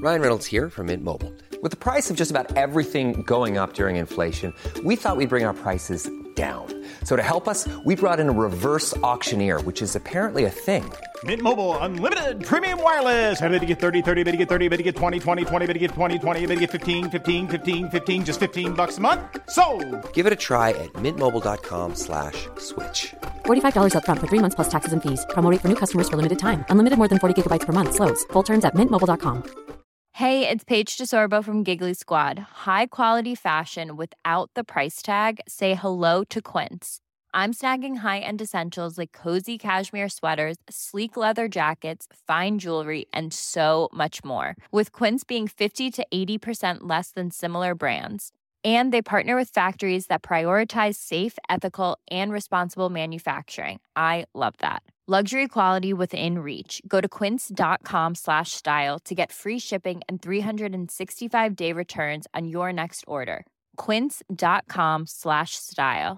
Ryan Reynolds here from Mint Mobile. With the price of just about everything going up during inflation, we thought we'd bring our prices down. So to help us, we brought in a reverse auctioneer, which is apparently a thing. Mint Mobile Unlimited Premium Wireless. How to get 30, 30, bit to get 30, bit to get 20, 20, 20, bit to get 20, 20, bit to get 15, 15, 15, 15, just $15 a month? Sold! Give it a try at mintmobile.com/switch. $45 up front for 3 months plus taxes and fees. Promo rate for new customers for limited time. Unlimited more than 40 gigabytes per month. Slows full terms at mintmobile.com. Hey, it's Paige DeSorbo from Giggly Squad. High quality fashion without the price tag. Say hello to Quince. I'm snagging high-end essentials like cozy cashmere sweaters, sleek leather jackets, fine jewelry, and so much more. With Quince being 50 to 80% less than similar brands. And they partner with factories that prioritize safe, ethical, and responsible manufacturing. I love that. Luxury quality within reach. Go to quince.com/style to get free shipping and 365-day returns on your next order. Quince.com/style.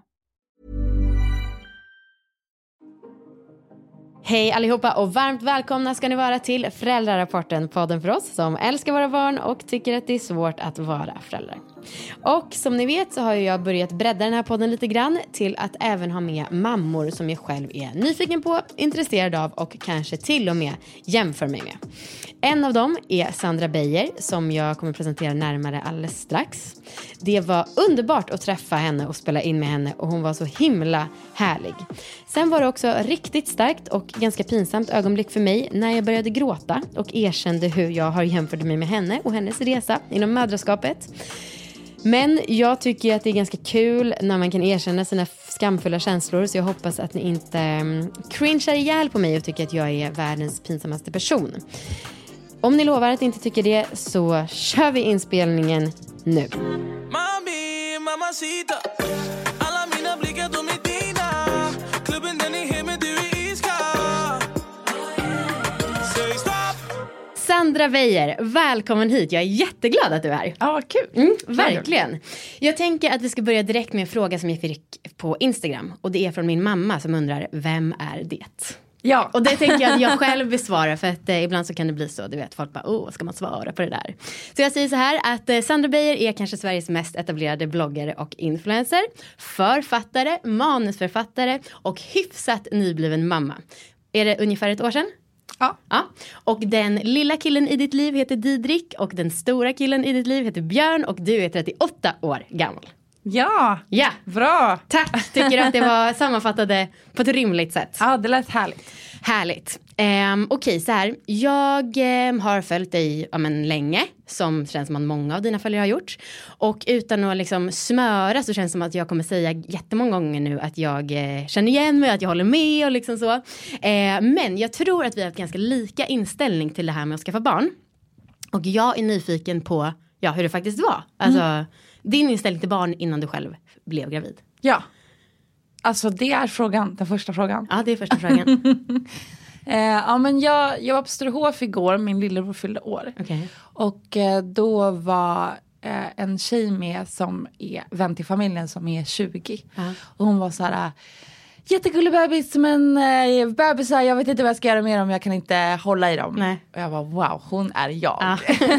Hej allihopa och varmt välkomna ska ni vara till Föräldrarapporten, podden för oss som älskar våra barn och tycker att det är svårt att vara föräldrar. Och som ni vet så har jag börjat bredda den här podden lite grann till att även ha med mammor som jag själv är nyfiken på, intresserad av och kanske till och med jämför mig med. En av dem är Sandra Beijer som jag kommer presentera närmare alldeles strax. Det var underbart att träffa henne och spela in med henne och hon var så himla härlig. Sen var det också riktigt starkt och ganska pinsamt ögonblick för mig när jag började gråta och erkände hur jag har jämfört mig med henne och hennes resa inom mödraskapet. Men jag tycker att det är ganska kul när man kan erkänna sina skamfulla känslor, så jag hoppas att ni inte cringear ihjäl på mig och tycker att jag är världens pinsammaste person. Om ni lovar att inte tycker det så kör vi inspelningen nu. Mami, mamacita, alla mina blickar de är dina. Klubben den är hemma, du är iskall. Säg stopp. Sandra Beijer, välkommen hit. Jag är jätteglad att du är här. Ja, kul. Verkligen. Jag tänker att vi ska börja direkt med en fråga som jag fick på Instagram. Och det är från min mamma som undrar, vem är det? Ja. Och det tänker jag att jag själv besvarar, för att ibland så kan det bli så, du vet, folk bara, vad ska man svara på det där? Så jag säger så här, att Sandra Beijer är kanske Sveriges mest etablerade bloggare och influencer, författare, manusförfattare och hyfsat nybliven mamma. Är det ungefär ett år sedan? Ja. Och den lilla killen i ditt liv heter Didrik och den stora killen i ditt liv heter Björn och du är 38 år gammal. Ja, bra. Tack, tycker att det var sammanfattade på ett rimligt sätt. Ja, det lät härligt. Härligt. Okej, så här. Jag har följt dig länge, som känns som att många av dina följare har gjort. Och utan att liksom smöra så känns det som att jag kommer säga jättemånga gånger nu att jag känner igen mig, att jag håller med och liksom så. Men jag tror att vi har ett ganska lika inställning till det här med att skaffa barn. Och jag är nyfiken på hur det faktiskt var. Alltså, din inställning till barn innan du själv blev gravid. Ja, alltså det är frågan, den första frågan. Ja, det är första frågan. Men jag var på Sturehof igår, min lillebror fyllde år. Okay. Och då var en tjej med som är vän till familjen som är 20. Och hon var så här, jättegullig bebis, men bebisar, jag vet inte vad jag ska göra med dem, jag kan inte hålla i dem. Nej. Och jag var wow, hon är jag.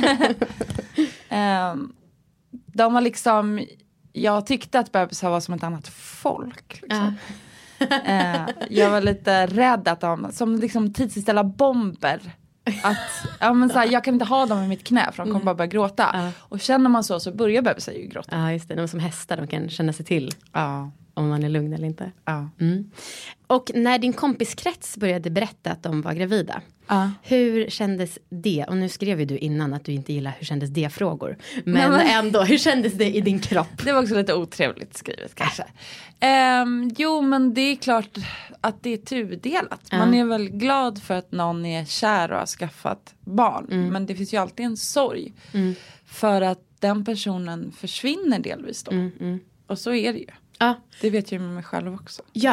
De var liksom, jag tyckte att bebisar var som ett annat folk liksom. Jag var lite rädd att de som liksom tidsinställa bomber, att så här, jag kan inte ha dem i mitt knä för de kommer bara börja gråta. Och känner man så börjar bebisar ju gråta. Ja, just det, de som hästar, de kan känna sig till om man är lugn eller inte. Och när din kompiskrets började berätta att de var gravida, hur kändes det? Och nu skrev ju du innan att du inte gillar hur kändes det frågor. Men ändå, hur kändes det i din kropp? Det var också lite otrevligt skrivet kanske. Jo, men det är klart att det är tudelat. Man är väl glad för att någon är kär och har skaffat barn. Men det finns ju alltid en sorg. För att den personen försvinner delvis då. Och så är det ju. Det vet jag med mig själv också. Ja,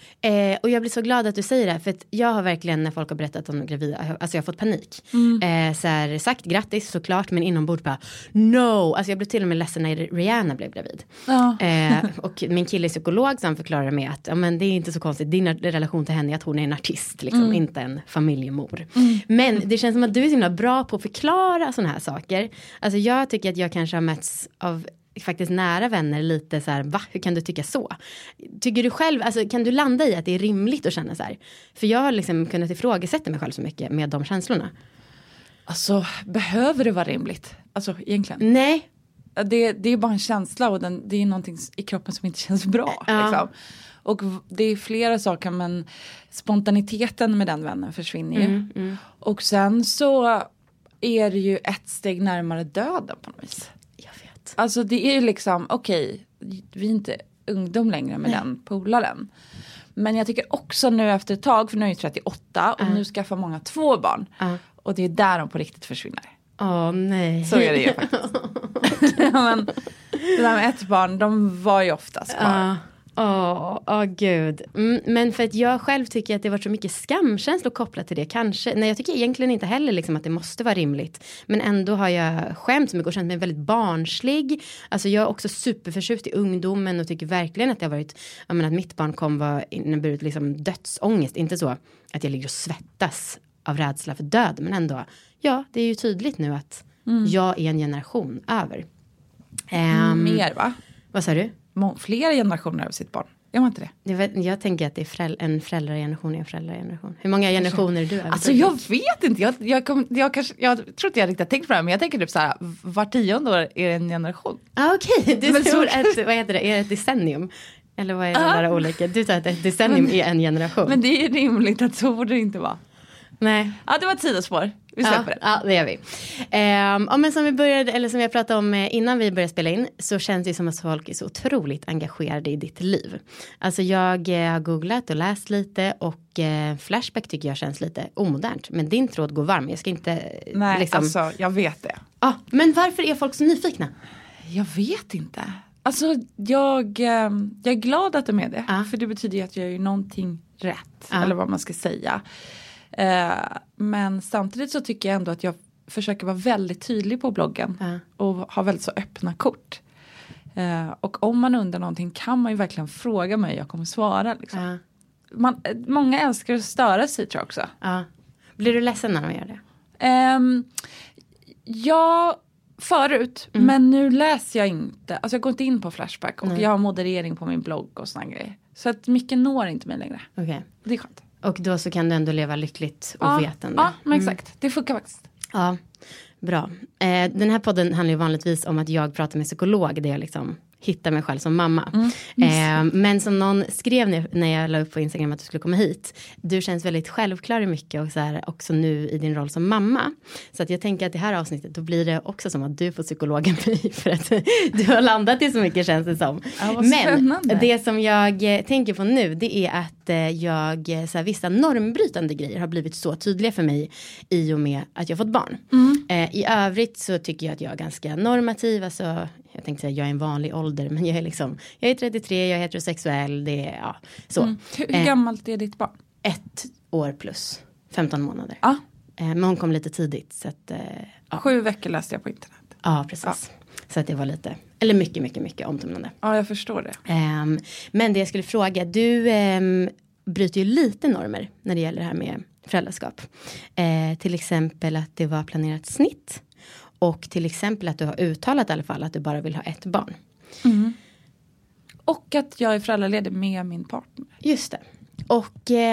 Och jag blir så glad att du säger det. För att jag har verkligen, när folk har berättat om gravida, alltså jag har fått panik. Så här, sagt grattis såklart, men inombords bara no. Alltså jag blev till och med ledsen när Rihanna blev gravid. Och min kille är psykolog, så han förklarar mig att men det är inte så konstigt. Din relation till henne är att hon är en artist, liksom, inte en familjemor. Men det känns som att du är så himla bra på att förklara sådana här saker. Alltså jag tycker att jag kanske har mötts av faktiskt nära vänner lite så här, va? Hur kan du tycka så? Tycker du själv, alltså kan du landa i att det är rimligt att känna så här? För jag har liksom kunnat ifrågasätta mig själv så mycket med de känslorna. Alltså, behöver det vara rimligt? Alltså, egentligen. Nej. Det är bara en känsla och det är någonting i kroppen som inte känns bra. Liksom. Och det är flera saker, men spontaniteten med den vännen försvinner ju. Och sen så är det ju ett steg närmare döden på något vis. Alltså det är ju liksom, okej, vi är inte ungdom längre med den polaren. Men jag tycker också nu efter ett tag, för nu är jag 38 och nu skaffar många 2 barn. Och det är där de på riktigt försvinner. Nej. Så är det ju faktiskt. Men det där med 1 barn, de var ju oftast kvar. Gud. Men för att jag själv tycker att det var så mycket skamkänslor kopplat till det. Kanske, nej, jag tycker egentligen inte heller liksom att det måste vara rimligt. Men ändå har jag skämt så mycket och känt mig väldigt barnslig. Alltså jag är också superförtjust i ungdomen och tycker verkligen att det har varit, jag menar, att mitt barn var inneburit liksom dödsångest. Inte så att jag ligger och svettas av rädsla för död, men ändå, ja, det är ju tydligt nu att jag är en generation över. Mer, va? Vad sa du? Fler generationer av sitt barn. Är man inte det? Jag tänker att det är en föräldrageneration är en föräldrageneration. Hur många generationer är du över? Alltså jag vet inte. Jag tror inte jag riktigt tänkt på det här, men jag tänker typ så här, var 10:e år är det en generation. Okej. Du tror att, vad heter det? Är det ett decennium? Eller vad är det där olika? Du säger att ett decennium är en generation. Men det är rimligt att så borde det inte vara. Nej. Ja, det var ett sidospår. Vi släpper det. Ja, det gör vi. Men som vi började, eller som jag pratade om innan vi började spela in, så känns det som att folk är så otroligt engagerade i ditt liv. Alltså jag har googlat och läst lite och Flashback tycker jag känns lite omodernt. Men din tråd går varm. Jag ska inte... Nej, liksom... alltså jag vet det. Men varför är folk så nyfikna? Jag vet inte. Alltså jag är glad att de är det. För det betyder ju att jag gör någonting rätt. Eller vad man ska säga. Men samtidigt så tycker jag ändå att jag försöker vara väldigt tydlig på bloggen. Och ha väldigt så öppna kort. Och om man undrar någonting kan man ju verkligen fråga mig. Jag kommer svara liksom. Många älskar att störa sig, tror jag också. Blir du ledsen när de gör det? Ja, förut. Men nu läser jag inte. Alltså jag går inte in på Flashback. Och jag har moderering på min blogg och såna grejer. Så att mycket når inte mig längre. Det är skönt. Och då så kan du ändå leva lyckligt och vetande. Ja, men exakt. Det funkar faktiskt. Ja, bra. Den här podden handlar ju vanligtvis om att jag pratar med psykolog. Där jag liksom hittar mig själv som mamma. Men som någon skrev när jag la upp på Instagram att du skulle komma hit. Du känns väldigt självklar i mycket och så här, också nu i din roll som mamma. Så att jag tänker att det här avsnittet då blir det också som att du får psykologen för att du har landat i så mycket, känns det som. Men det som jag tänker på nu, det är att jag så här, vissa normbrytande grejer har blivit så tydliga för mig i och med att jag fått barn. I övrigt så tycker jag att jag är ganska normativ. Alltså, jag tänkte säga jag är en vanlig ålder, men jag är 33, jag är heterosexuell, det är så. Hur gammalt är ditt barn? 1 år plus 15 månader. Men hon kom lite tidigt. Så att, 7 veckor läste jag på internet. Ja, precis. Så att det var lite, eller mycket omtumlande. Ja, jag förstår det. Men det jag skulle fråga, du bryter ju lite normer när det gäller det här med föräldraskap. Till exempel att det var planerat snitt. Och till exempel att du har uttalat i alla fall att du bara vill ha 1 barn. Och att jag är föräldraledig med min partner. Just det. Och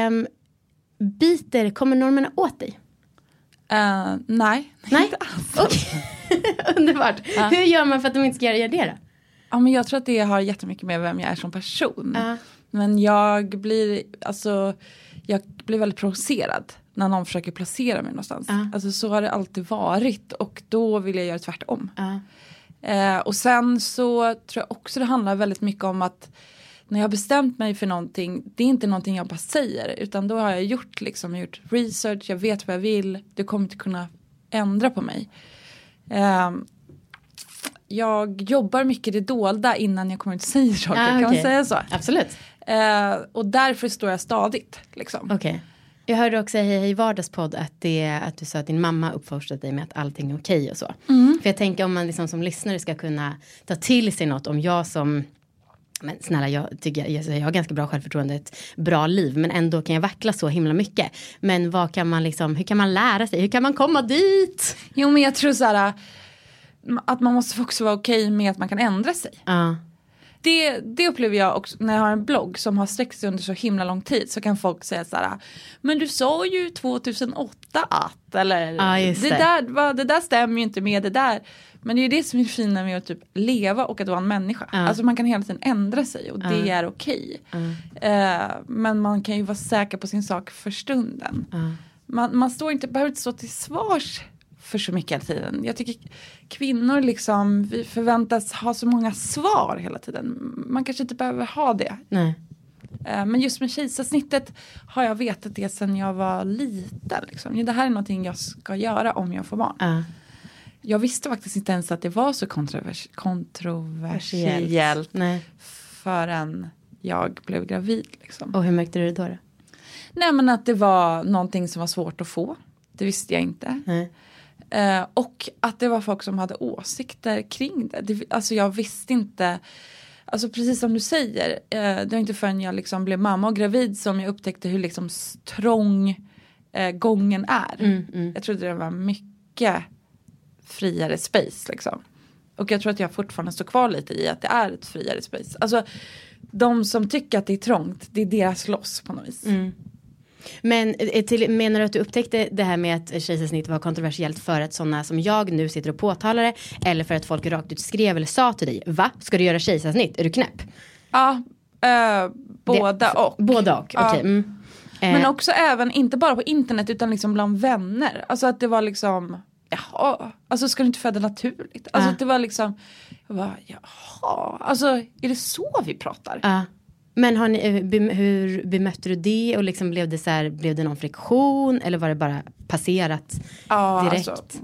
kommer normerna åt dig? Nej. Inte alls. Okay. Underbart. Hur gör man för att de inte ska göra det då? Ja, men jag tror att det har jättemycket med vem jag är som person. Men jag blir väldigt provocerad när någon försöker placera mig någonstans. Alltså så har det alltid varit. Och då vill jag göra tvärtom. Och sen så tror jag också det handlar väldigt mycket om att när jag har bestämt mig för någonting, det är inte någonting jag bara säger. Utan då har jag gjort research, jag vet vad jag vill. Du kommer inte kunna ändra på mig. Jag jobbar mycket i det dolda innan jag kommer ut och säger saker. Kan man säga så? Absolut. Och därför står jag stadigt. Liksom. Okej. Jag hörde också i vardagspodd att du sa att din mamma uppfostrat dig med att allting är okej och så. För jag tänker om man liksom som lyssnare ska kunna ta till sig något, om jag som... Men snälla, jag har ganska bra självförtroende, ett bra liv. Men ändå kan jag vackla så himla mycket. Men vad kan man liksom, hur kan man lära sig? Hur kan man komma dit? Jo, men jag tror så här att man måste också vara okej med att man kan ändra sig. Det upplever jag också när jag har en blogg som har sträckt sig under så himla lång tid. Så kan folk säga så här: men du sa ju 2008 att, eller det där stämmer ju inte med det där. Men det är ju det som är fina med att typ leva och att vara en människa. Alltså man kan hela tiden ändra sig och det är okej. Men man kan ju vara säker på sin sak för stunden. Man behöver inte stå till svars för så mycket hela tiden. Jag tycker kvinnor liksom, vi förväntas ha så många svar hela tiden. Man kanske inte behöver ha det. Nej. Men just med kejsarsnittet har jag vetat det sedan jag var liten. Liksom. Det här är någonting jag ska göra om jag får barn. Jag visste faktiskt inte ens att det var så kontroversiellt förrän jag blev gravid. Liksom. Och hur märkte du det då? Nej, men att det var någonting som var svårt att få. Det visste jag inte. Och att det var folk som hade åsikter kring det. Alltså jag visste inte... Alltså precis som du säger, det var inte förrän jag liksom blev mamma och gravid som jag upptäckte hur liksom trång gången är. Jag trodde det var mycket friare space liksom. Och jag tror att jag fortfarande står kvar lite i att det är ett friare space. Alltså de som tycker att det är trångt, det är deras loss på något vis. Men menar du att du upptäckte det här med att kejsarsnitt var kontroversiellt för att sådana som jag nu sitter och påtalar det, eller för att folk rakt ut skrev eller sa till dig, va? Ska du göra kejsarsnitt? Är du knäpp? Ja, båda och. Båda och, okej. Men också även, inte bara på internet utan liksom bland vänner. Alltså att det var liksom, jaha, alltså ska du inte föda naturligt? Alltså att det var liksom, jag bara, jaha, alltså är det så vi pratar? Men hur bemötte du det och liksom blev det någon friktion eller var det bara passerat direkt? Alltså,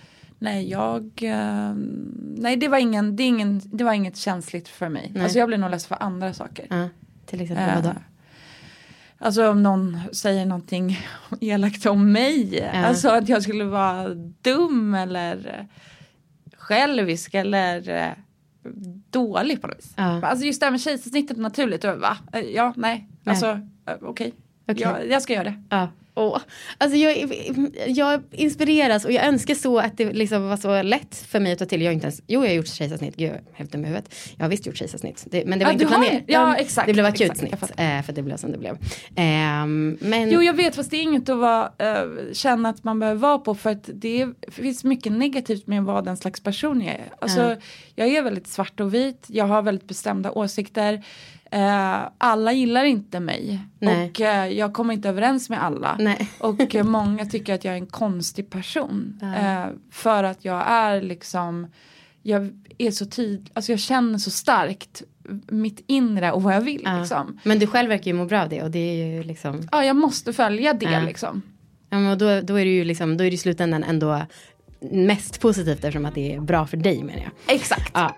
nej, det var inget känsligt för mig. Nej. Alltså jag blev nog less för andra saker. Till exempel vad då? Alltså om någon säger någonting elakt om mig. Alltså att jag skulle vara dum eller självisk eller dålig på något vis. Alltså just det här med kejsarsnittet naturligt. Va? Ja, nej. Alltså okej. Jag ska göra det. Alltså jag inspireras och jag önskar så att det liksom var så lätt för mig att ta till. Jag har gjort kejsarsnitt. Gud, helt med huvudet. Jag har visst gjort kejsarsnitt. Men det var inte planerat. Ja, exakt. Det blev akutsnitt. För det blev som det blev. Men... Jo, jag vet, fast det är inget att känna att man behöver vara på. För att det finns mycket negativt med att vara den slags person jag är. Alltså, jag är väldigt svart och vit. Jag har väldigt bestämda åsikter. Alla gillar inte mig. Nej. Och jag kommer inte överens med alla. Nej. Och många tycker att jag är en konstig person. För att jag är liksom, jag är så tydlig, alltså jag känner så starkt mitt inre och vad jag vill liksom. Men du själv verkar ju må bra av det och det är ju liksom. Ja, jag måste följa det liksom. Ja, men då är det ju liksom, då är det i slutändan ändå mest positivt eftersom att det är bra för dig, menar jag. Exakt. Ja.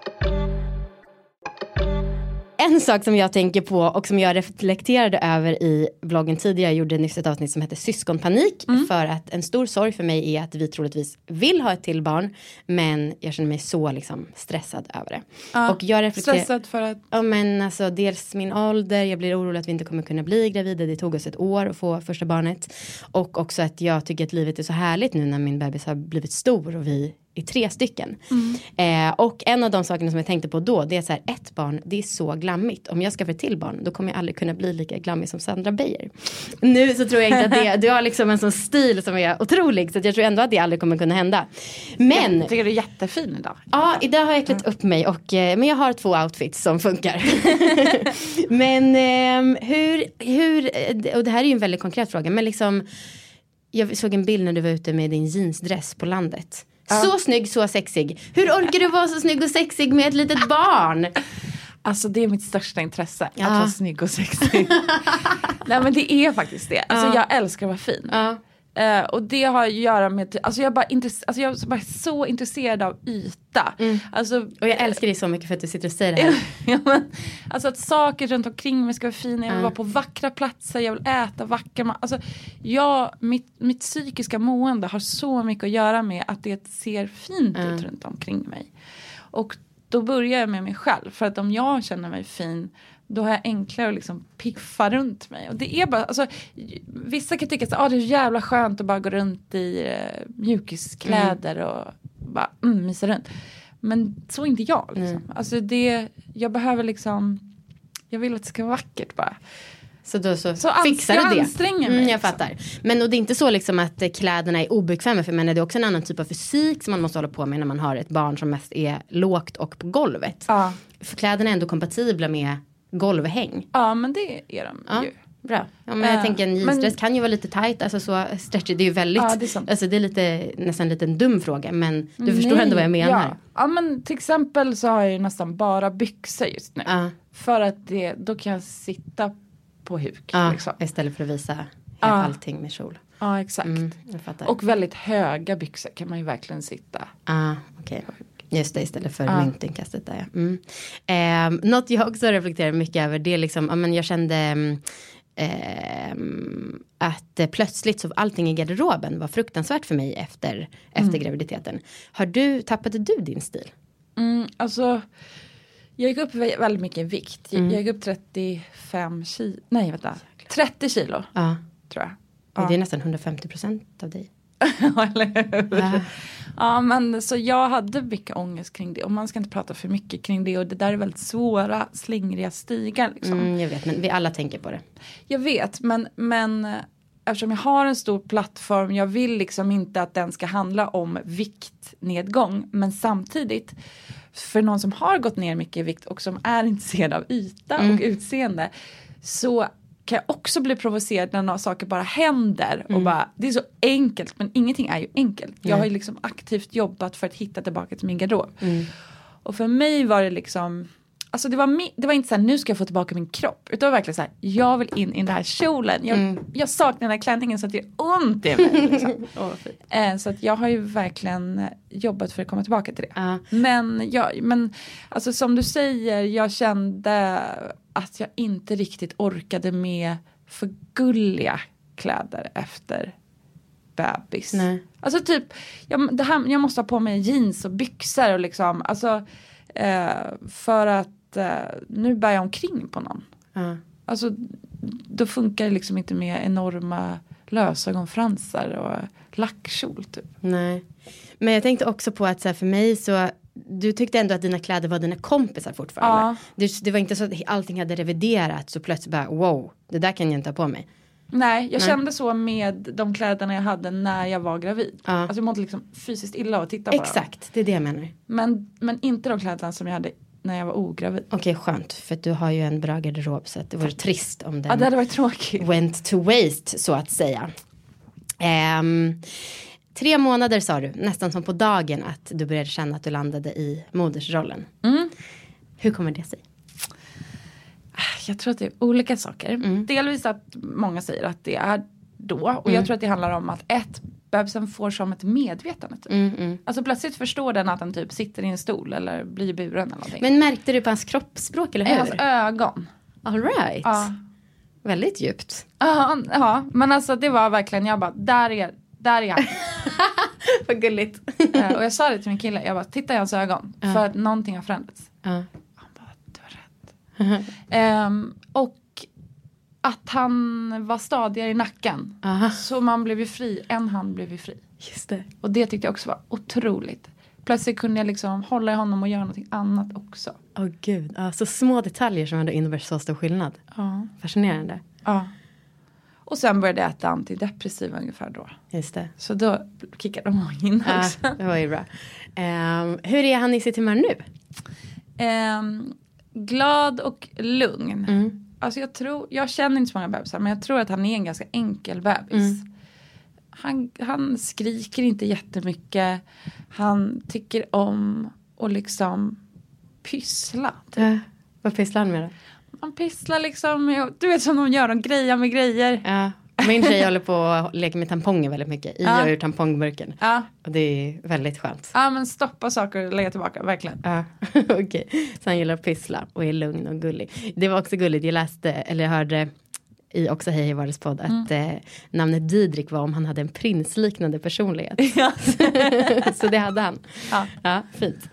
En sak som jag tänker på och som jag reflekterade över i bloggen tidigare, jag gjorde nyss ett avsnitt som heter Syskonpanik, för att en stor sorg för mig är att vi troligtvis vill ha ett till barn, men jag känner mig så liksom stressad över det. Och jag stressad för att? Ja, men alltså dels min ålder, jag blir orolig att vi inte kommer kunna bli gravida, det tog oss ett år att få första barnet, och också att jag tycker att livet är så härligt nu när min bebis har blivit stor och vi är 3 stycken. Och en av de sakerna som jag tänkte på då, det är så här, ett barn, det är så glammigt. Om jag ska få ett till barn, då kommer jag aldrig kunna bli lika glammig som Sandra Beijer. Nu så tror jag inte att det, du har liksom en sån stil som är otrolig, så att jag tror ändå att det aldrig kommer kunna hända. Men jag tycker du är jättefin idag. Ja, idag har jag klätt upp mig men jag har 2 outfits som funkar. Men hur, och det här är ju en väldigt konkret fråga, men liksom, jag såg en bild när du var ute med din jeansdress på landet. Så snygg, så sexig. Hur orkar du vara så snygg och sexig med ett litet barn? Alltså det är mitt största intresse. Att vara snygg och sexig. Nej, men det är faktiskt det. Alltså jag älskar att vara fin. Och det har att göra med, alltså jag är bara så intresserad av yta. Alltså, och jag älskar dig så mycket för att du sitter och säger det här. Ja, men, alltså att saker runt omkring mig ska vara fina. Jag vill vara på vackra platser, jag vill äta vackra. Alltså, mitt psykiska mående har så mycket att göra med att det ser fint ut runt omkring mig. Och då börjar jag med mig själv. För att om jag känner mig fin, då har jag enklare att liksom piffa runt mig. Och det är bara, alltså, vissa kan tycka att det är jävla skönt att bara gå runt i mjukiskläder och bara mysa runt. Men så är inte jag. Liksom. Alltså jag behöver liksom, jag vill att det ska vara vackert bara. Så då så fixar du det. Jag anstränger mig. Jag fattar. Men och det är inte så liksom att kläderna är obekväma för men det är också en annan typ av fysik som man måste hålla på med när man har ett barn som mest är lågt och på golvet. Ja. För kläderna är ändå kompatibla med golvhäng. Ja, men det är de ju. Bra. Ja, men jag tänker en jeansdress kan ju vara lite tight, alltså så stretchy, det är ju väldigt, alltså det är lite, nästan lite en dum fråga, men du förstår ändå vad jag menar. Ja, men till exempel så har jag ju nästan bara byxor just nu. För att då kan jag sitta på huk. Liksom. Istället för att visa allting med kjol. Ja, exakt. Jag fattar. Och väldigt höga byxor kan man ju verkligen sitta. Okej. Just det, istället för myntinkastet där. Något jag också reflekterar mycket över, det är liksom, jag kände att plötsligt så allting i garderoben var fruktansvärt för mig efter graviditeten. Tappade du din stil? Alltså, jag gick upp väldigt mycket i vikt. Jag gick upp 35 kilo. Nej, vänta. 30 kilo, tror jag. Det är nästan 150% av dig. Eller hur? Ja, men så jag hade mycket ångest kring det. Och man ska inte prata för mycket kring det. Och det där är väldigt svåra, slingriga stigar. Liksom. Jag vet, men vi alla tänker på det. Jag vet, men eftersom jag har en stor plattform. Jag vill liksom inte att den ska handla om viktnedgång. Men samtidigt, för någon som har gått ner mycket i vikt och som är intresserad av yta och utseende, så kan jag också bli provocerad när några saker bara händer. Och bara, det är så enkelt, men ingenting är ju enkelt. Jag har ju liksom aktivt jobbat för att hitta tillbaka till min garderob. Och för mig var det liksom, alltså det var inte så här, nu ska jag få tillbaka min kropp. Utan det var verkligen så här, jag vill in i den här kjolen. Jag saknar den här klänningen så att det är ont i mig. Liksom. Så att jag har ju verkligen jobbat för att komma tillbaka till det. Men alltså som du säger, jag kände att jag inte riktigt orkade med för gulliga kläder efter bebis. Nej. Alltså typ, jag måste ha på mig jeans och byxor och liksom, alltså för att nu bär jag omkring på någon. Alltså då funkar det liksom inte med enorma lösögonfransar och lackkjol typ. Nej. Men jag tänkte också på att så här, för mig så, du tyckte ändå att dina kläder var dina kompisar fortfarande. Det var inte så att allting hade reviderats så plötsligt bara, wow, det där kan jag inte ha på mig. Nej, jag kände så med de kläderna jag hade när jag var gravid. Alltså jag mådde liksom fysiskt illa att titta på dem. Exakt, det är det jag menar. Men inte de kläderna som jag hade när jag var ogravid. Okej, skönt. För du har ju en bra garderob så att det vore trist om den det hade varit tråkigt. Went to waste, så att säga. 3 månader sa du, nästan som på dagen, att du började känna att du landade i modersrollen. Hur kommer det sig? Jag tror att det är olika saker. Delvis att många säger att det är då. Och jag tror att det handlar om att bebisen får som ett medvetande. Typ. Alltså plötsligt förstår den att den typ sitter i en stol eller blir buren eller någonting. Men märkte du på hans kroppsspråk eller hur? Hans ögon. All right. Väldigt djupt. Ja, men alltså det var verkligen, jag bara, där är han. Vad gulligt. Och jag sa det till min kille, jag bara, titta i hans ögon. För att någonting har förändrats. Han bara, du har rätt. Och att han var stadigare i nacken. Så man blev ju fri, en hand blev ju fri. Just det. Och det tyckte jag också var otroligt. Plötsligt kunde jag liksom hålla i honom och göra någonting annat också. Gud, så små detaljer som ändå innebär så stor skillnad. Fascinerande. Och sen började jag äta antidepressiva ungefär då. Just det. Så då kickade de in också. Det var ju bra. Hur är han i sitt humör nu? Glad och lugn. Alltså jag känner inte så många bebisar, men jag tror att han är en ganska enkel bebis. Han skriker inte jättemycket. Han tycker om att liksom pyssla. Typ. Vad pysslar han med då? Han pysslar liksom, du vet som de gör, de grejer med grejer. Min tjej håller på att leka med tamponger väldigt mycket. Jag ur tampongburken. Ja. Och det är väldigt skönt. Ja, men stoppa saker och lägga tillbaka, verkligen. Ja, okej. Så han gillar att pyssla och är lugn och gullig. Det var också gulligt. Jag hörde i också Hej Vardags podd att namnet Didrik var om han hade en prinsliknande personlighet. Ja. Så det hade han. Ja, fint.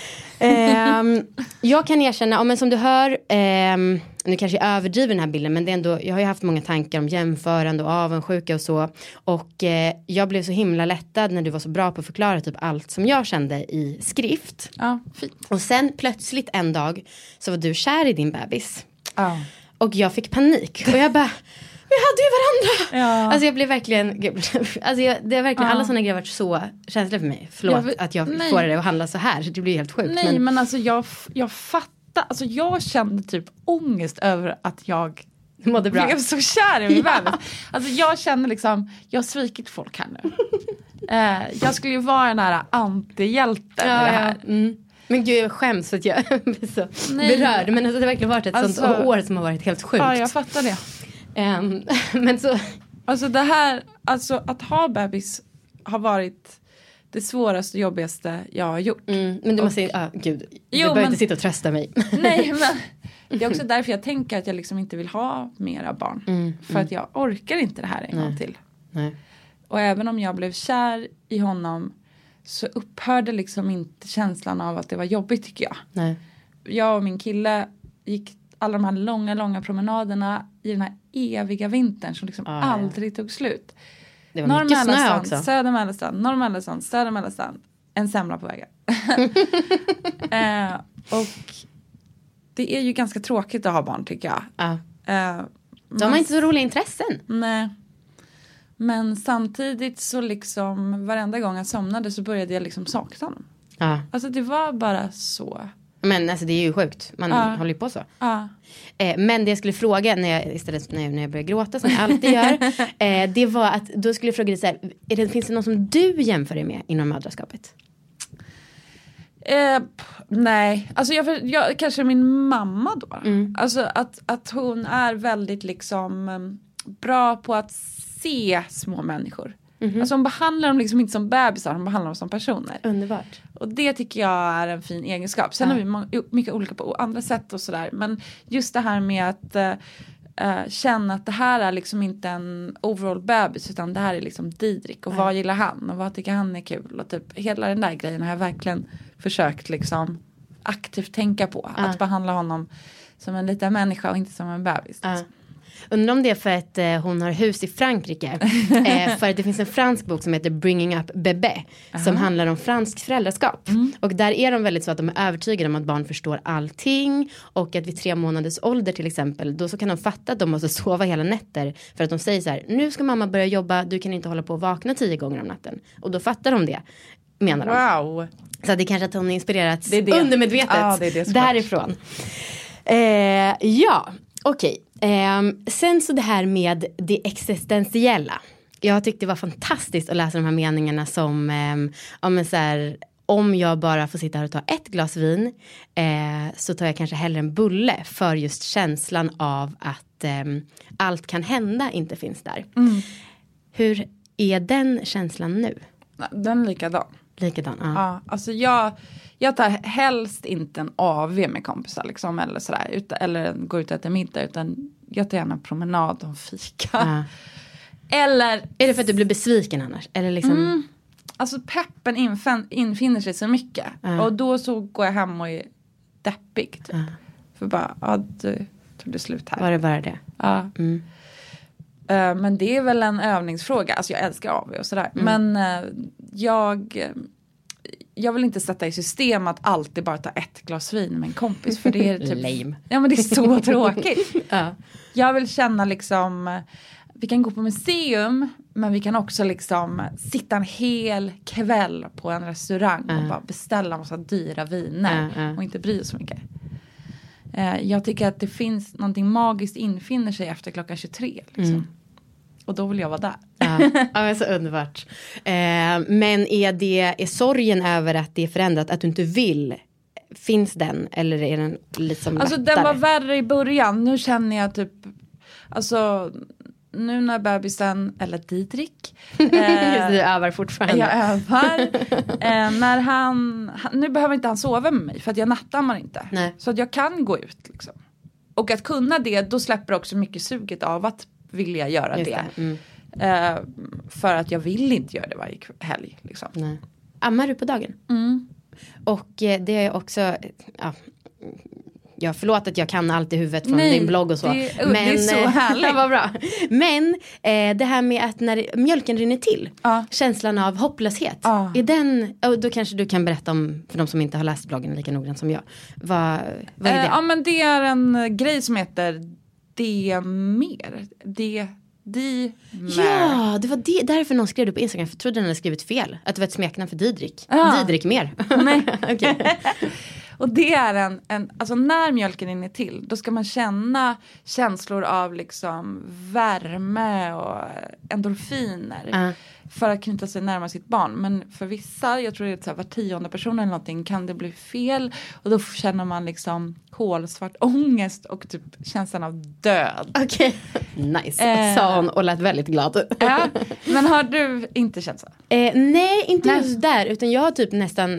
Jag kan erkänna, men som du hör, nu kanske jag överdriver den här bilden, men det är ändå, jag har ju haft många tankar om jämförande och avundsjuka och så, och jag blev så himla lättad när du var så bra på att förklara typ allt som jag kände i skrift. Ja, fint. Och sen plötsligt en dag så var du kär i din bebis. Ja. Och jag fick panik, och jag bara, vi hade ju varandra. Ja. Alltså jag blev verkligen, det har verkligen, alla sådana grejer varit så känsliga för mig. Förlåt att jag får det att handla så här, så det blir helt sjukt. Nej, men alltså jag fattar, alltså jag kände typ ångest över att jag mådde bra. blev så kär i min bebis. Alltså jag kände liksom, jag har svikit folk här nu. Jag skulle ju vara den här antihjälten i det här. Mm. Men gud, jag skäms för att jag blir så berörd. Men alltså, det har verkligen varit ett sånt år som har varit helt sjukt. Ja, jag fattar det. Men så... Alltså det här, alltså att ha bebis har varit det svåraste och jobbigaste jag har gjort. Men du måste gud, du behöver inte sitta och trösta mig. Nej, men det är också därför jag tänker att jag liksom inte vill ha mera barn. För att jag orkar inte det här en gång till. Nej. Och även om jag blev kär i honom så upphörde liksom inte känslan av att det var jobbigt, tycker jag. Nej. Jag och min kille gick alla de här långa promenaderna i den här eviga vintern som liksom aldrig tog slut. Det var mycket snö också. Söder Mellanstrand, Norr Mellanstrand, Söder Mellanstrand. En semla på vägen. Och det är ju ganska tråkigt att ha barn, tycker jag. De har inte så roliga intressen. Nej. Men samtidigt så liksom varenda gång jag somnade så började jag liksom sakna honom. Alltså det var bara så. Men alltså det är ju sjukt. Man håller ju på så. Men det jag skulle fråga när jag började gråta, som jag alltid gör. Det var att då skulle jag fråga dig så här, finns det någon som du jämför dig med inom mödraskapet? Nej, alltså jag kanske min mamma då. Alltså att hon är väldigt liksom bra på att se små människor. Alltså hon behandlar dem liksom inte som bebisar, hon behandlar dem som personer. Underbart. Och det tycker jag är en fin egenskap. Sen har vi mycket olika på andra sätt och sådär. Men just det här med att känna att det här är liksom inte en overall bebis, utan det här är liksom Didrik. Och vad gillar han? Och vad tycker han är kul? Och typ hela den där grejen har jag verkligen försökt liksom aktivt tänka på. Att behandla honom som en liten människa och inte som en bebis. Undrar om det är för att hon har hus i Frankrike. För att det finns en fransk bok som heter Bringing Up Bébé. Som handlar om fransk föräldraskap. Och där är de väldigt så att de är övertygade om att barn förstår allting. Och att vid 3 månaders ålder till exempel, då så kan de fatta att de måste sova hela nätter. För att de säger så här, nu ska mamma börja jobba, du kan inte hålla på och vakna 10 gånger om natten. Och då fattar de det, menar de. Wow. Så det är kanske att hon inspirerats det. Undermedvetet det därifrån. Okej. Sen så det här med det existentiella. Jag tyckte det var fantastiskt att läsa de här meningarna som om jag bara får sitta här och ta ett glas vin så tar jag kanske hellre en bulle, för just känslan av att allt kan hända inte finns där. Hur är den känslan nu? Den är likadan. Ja, alltså jag tar helst inte en AV med kompisar liksom, eller sådär, eller går ut och äter middag, utan jag tar gärna promenad och fika. Eller är det för att du blir besviken annars? Eller liksom... Alltså peppen infinner sig så mycket. Och då så går jag hem och är deppig typ. För bara, det tog det slut här. Var det bara det? Ja. Men det är väl en övningsfråga. Alltså jag älskar AV och sådär. Men jag vill inte sätta i system att alltid bara ta ett glas vin med en kompis. För det är typ... Lame. Ja, men det är så tråkigt. Jag vill känna liksom... Vi kan gå på museum, men vi kan också liksom sitta en hel kväll på en restaurang och bara beställa en massa dyra viner och inte bry oss så mycket. Jag tycker att det finns någonting magiskt infinner sig efter klockan 23 liksom. Och då vill jag vara där. Ja, så underbart. Men är sorgen över att det är förändrat, att du inte vill, finns den? Eller är den liksom alltså lättare? Den var värre i början. Nu känner jag typ, alltså nu när bebisen, eller Didrik. Just du övar fortfarande. Jag övar. När nu behöver inte han sova med mig för att jag nattammar inte. Nej. Så att jag kan gå ut liksom. Och att kunna det, då släpper också mycket suget av att vilja göra Just det. Mm. För att jag vill inte göra det varje helg. Liksom. Nej. Ammar du på dagen? Och det är också... Ja, förlåt att jag kan allt i huvudet från din blogg och så. Det är så härligt. Vad bra. Men det här med att när mjölken rinner till, känslan av hopplöshet, är den, och då kanske du kan berätta om, för de som inte har läst bloggen lika noggrant som jag, vad är det? Ja, men det är en grej som heter D-mer. Ja, det var därför någon skrev det på Instagram, för jag trodde den hade skrivit fel. Att det var ett smeknamn för Didrik. Didrik mer. Nej. Okay. Och det är alltså när mjölken rinner till, då ska man känna känslor av liksom värme och endorfiner för att knyta sig närmare sitt barn. Men för vissa, jag tror det är så här, var 10:e person eller någonting, kan det bli fel. Och då känner man liksom kolsvart ångest och typ känslan av död. Okej, nice. Sa hon och lät väldigt glad. Ja, men har du inte känt så? Nej, inte just där. Utan jag har typ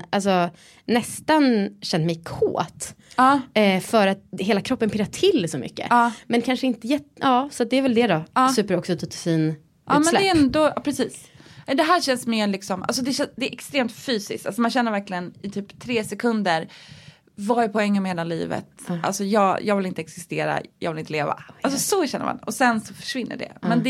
nästan känt mig kåt. För att hela kroppen pirrar till så mycket. Men kanske inte så det är väl det då. Superoxytocin utsläpp. Ja, men det är ändå, precis. Det här känns mer liksom, alltså det är extremt fysiskt. Alltså man känner verkligen i typ 3 sekunder, vad är poängen med hela livet? Alltså jag vill inte existera, jag vill inte leva. Alltså så känner man. Och sen så försvinner det. Men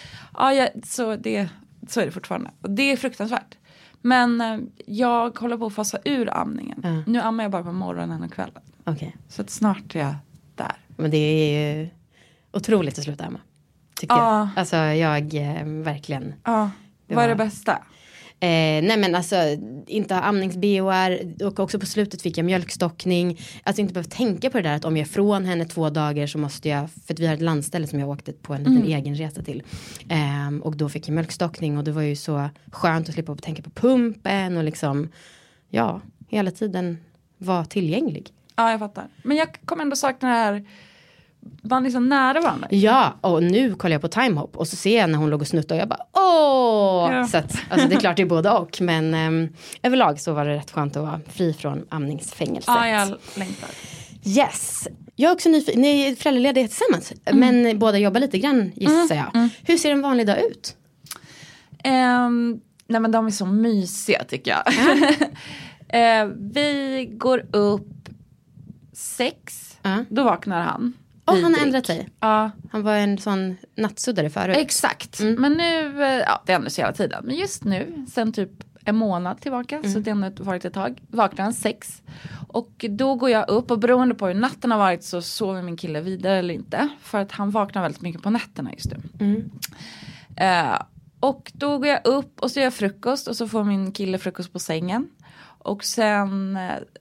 så är det fortfarande. Och det är fruktansvärt. Men jag håller på att fasa ur amningen. Nu ammar jag bara på morgonen och kvällen. Okay. Så att snart är jag där. Men det är ju otroligt att sluta amma. Tycker jag. Alltså jag verkligen. Vad är det bästa? Nej men alltså inte ha amnings-BOR, och också på slutet fick jag mjölkstockning. Alltså inte behöva tänka på det där att om jag är från henne 2 dagar så måste jag, för att vi har ett landställe som jag åkte på en liten egen resa till. Och då fick jag mjölkstockning och det var ju så skönt att slippa tänka på pumpen och liksom, hela tiden vara tillgänglig. Ja, jag fattar. Men jag kommer ändå sakna det här, var ni så nära varandra? Ja, och nu kollar jag på Timehop och så ser jag när hon låg och snuttade och jag bara, Ja. Så att, alltså det är klart det är både och, men överlag så var det rätt skönt att vara fri från amningsfängelset. Ja, jag längtar. Yes. Jag är också nyfiken, ni är föräldralediga tillsammans, men båda jobbar lite grann, gissar jag. Hur ser en vanlig dag ut? Nej men de är så mysiga tycker jag. Vi går upp 6, då vaknar han. Han har ändrat sig. Han var en sån nattsuddare förut. Exakt. Men nu, det ändras hela tiden. Men just nu, sen typ en månad tillbaka, så det har varit ett tag, vaknar han 6. Och då går jag upp, och beroende på hur natten har varit så sover min kille vidare eller inte. För att han vaknar väldigt mycket på nätterna just nu. Och då går jag upp och så gör jag frukost, och så får min kille frukost på sängen. Och sen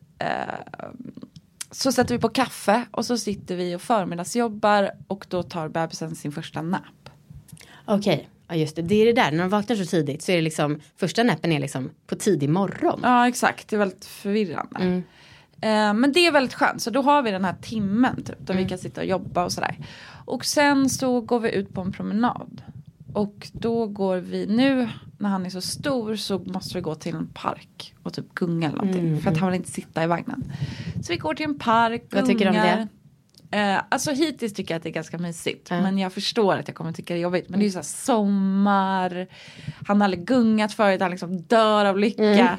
så sätter vi på kaffe och så sitter vi och förmiddagsjobbar, och då tar bebisen sin första napp. Okej, ja just det. Det är det där, när de vaknar så tidigt så är det liksom, första nappen är liksom på tidig morgon. Ja, exakt. Det är väldigt förvirrande. Men det är väldigt skönt. Så då har vi den här timmen typ, där vi kan sitta och jobba och sådär. Och sen så går vi ut på en promenad. Och då går vi, nu när han är så stor så måste vi gå till en park och typ gunga eller någonting. För att han vill inte sitta i vagnen. Så vi går till en park, gungar. Vad tycker du om det? Alltså hittills tycker jag att det är ganska mysigt. Men jag förstår att jag kommer tycka det är jobbigt. Men det är ju så här sommar. Han har aldrig gungat förut. Han liksom dör av lycka.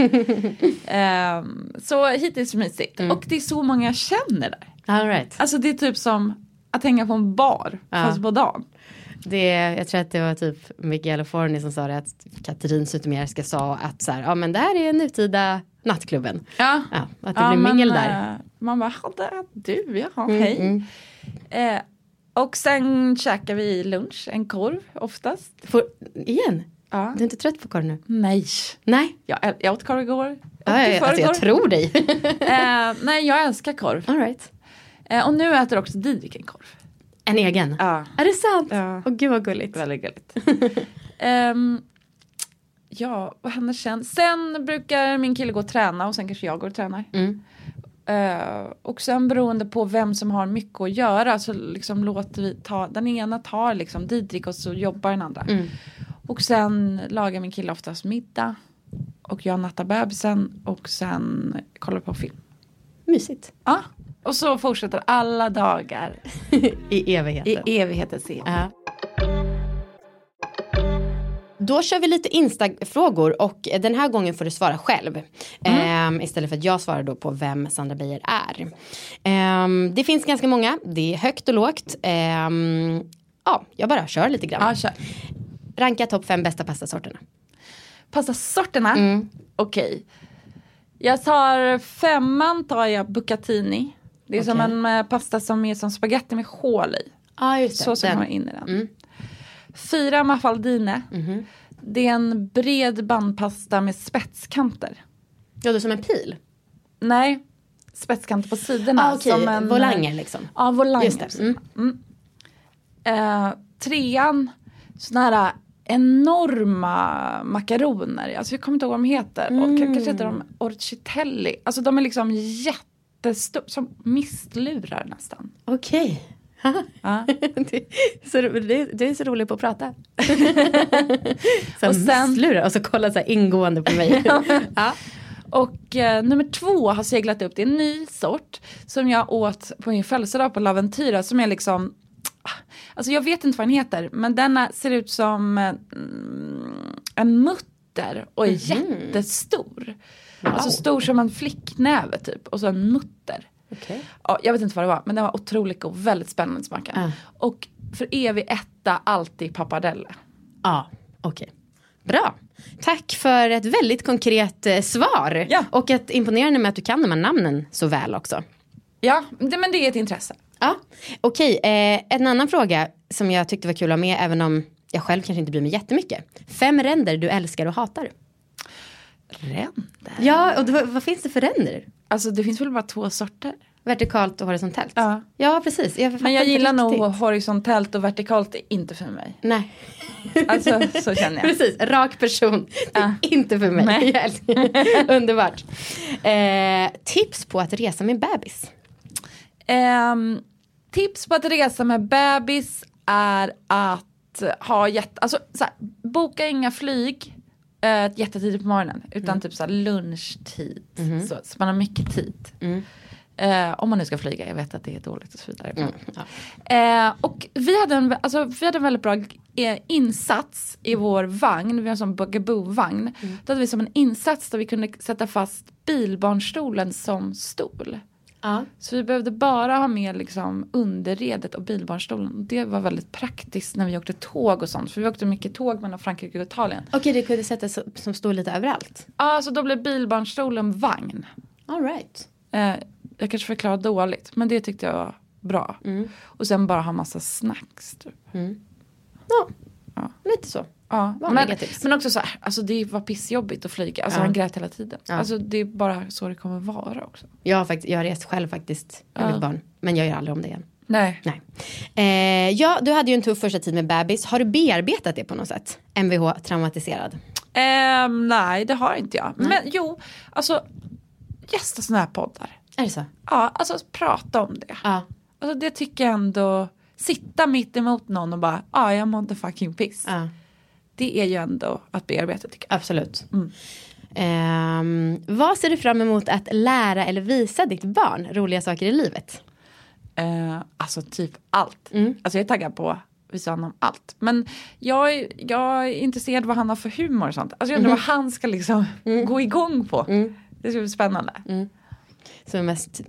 Så hittills mysigt. Och det är så många jag känner där. All right. Alltså det är typ som att hänga på en bar. Fast på dagen. Jag tror att det var typ Miguel Forni som sa det, att Katrin Zytomierska sa att så här, men det här är nutida nattklubben. Ja, att det blir mingel där. Man bara, hej. Och sen käkar vi lunch, en korv oftast. Igen? Ja. Du är inte trött på korv nu? Nej. Jag åt korv igår. Jag tror dig. Nej, jag älskar korv. All right. Och nu äter också Didrik en korv. En egen? Ja. Är det sant? Ja. Åh gud vad gulligt. Väldigt gulligt. Vad händer sen? Sen brukar min kille gå och träna, och sen kanske jag går och tränar. Och sen beroende på vem som har mycket att göra så liksom låter vi den ena tar liksom Didrik och så jobbar den andra. Och sen lagar min kille oftast middag. Och jag nattar bebisen och sen kollar på film. Mysigt. Ja, och så fortsätter alla dagar. I evigheten. I evighetens evighet. Ja. Då kör vi lite Insta-frågor och den här gången får du svara själv. Istället för att jag svarar då på vem Sandra Beijer är. Det finns ganska många. Det är högt och lågt. Jag bara kör lite grann. Ja, kör. Ranka topp 5 bästa pastasorterna. Pastasorterna? Okej. Jag tar 5 tar jag bucatini. Det är som en pasta som är som spaghetti med hål i. Just det. Så som man in i den. 4 mafaldine. Det är en bred bandpasta med spetskanter. Ja, det är som en pil. Nej, spetskanter på sidorna. Som en volanger liksom. Ja, volanger. Just det. 3 såna här enorma makaroner. Alltså jag kommer inte ihåg vad de heter. Och kanske heter de orcitelli. Alltså de är liksom jättestora. Som mistlurar nästan. Okej. Ja. Du är så rolig på att prata. Och sen slurar och så kollar så här ingående på mig. Ja. Och nummer 2 har seglat upp. Det är en ny sort som jag åt på min födelsedag på Laventyra. Som är liksom, alltså jag vet inte vad den heter. Men den ser ut som en mutter och är jättestor. Wow. Alltså stor som en flicknäve typ. Och så en mutter. Okay. Ja, jag vet inte vad det var, men den var otroligt god. Väldigt spännande smaka. Och för evig etta alltid pappardelle. Ja, okej. Bra. Tack för ett väldigt konkret svar. Ja. Och ett imponerande med att du kan de här namnen så väl också. Ja, men det är ett intresse. Ja, okej. En annan fråga som jag tyckte var kul att ha med, även om jag själv kanske inte bryr mig jättemycket. 5 ränder du älskar och hatar. Ränder? Ja, och vad finns det för ränder? Alltså det finns väl bara 2 sorter. Vertikalt och horisontellt. Ja precis. Men jag gillar nog horisontellt och vertikalt är inte för mig. Nej. Alltså så känner jag. Precis, rak person. Det är inte för mig. Nej. Underbart. Tips på att resa med bebis. Tips på att resa med bebis är att ha boka inga flyg jättetidigt på morgonen. Utan typ så här lunchtid. Så man har mycket tid. Om man nu ska flyga. Jag vet att det är dåligt och så vidare. Och vi hade en väldigt bra insats i vår vagn. Vi har en sån bugaboo-vagn. Då hade vi som en insats där vi kunde sätta fast bilbarnstolen som stol. Så vi behövde bara ha med liksom underredet och bilbarnstolen. Det var väldigt praktiskt när vi åkte tåg och sånt. För vi åkte mycket tåg mellan Frankrike och Italien. Okej, det kunde sätta som stod lite överallt. Ja, så då blev bilbarnstolen vagn. All right. Jag kanske förklarar dåligt. Men det tyckte jag var bra. Och sen bara ha massa snacks typ. Ja, lite så. Ja, men också så här, alltså det var pissjobbigt att flyga. Alltså han grät hela tiden. Alltså det är bara så det kommer vara också. Jag har rest själv faktiskt med mitt barn. Men jag gör aldrig om det igen. Nej. Du hade ju en tuff första tid med bebis. Har du bearbetat det på något sätt? MVH traumatiserad? Nej, det har inte jag. Men jo, alltså gästa såna här poddar. Är det så? Ja, alltså prata om det. Ja. Alltså det tycker jag ändå, sitta mitt emot någon och bara, jag mådde fucking piss. Ja. Det är ju ändå att bearbeta tycker jag. Absolut. Vad ser du fram emot att lära eller visa ditt barn roliga saker i livet? Alltså typ allt. Alltså jag är taggad på visa honom allt. Men jag är intresserad vad han har för humor och sånt. Alltså jag undrar vad han ska liksom gå igång på. Det ska bli spännande. Så mest...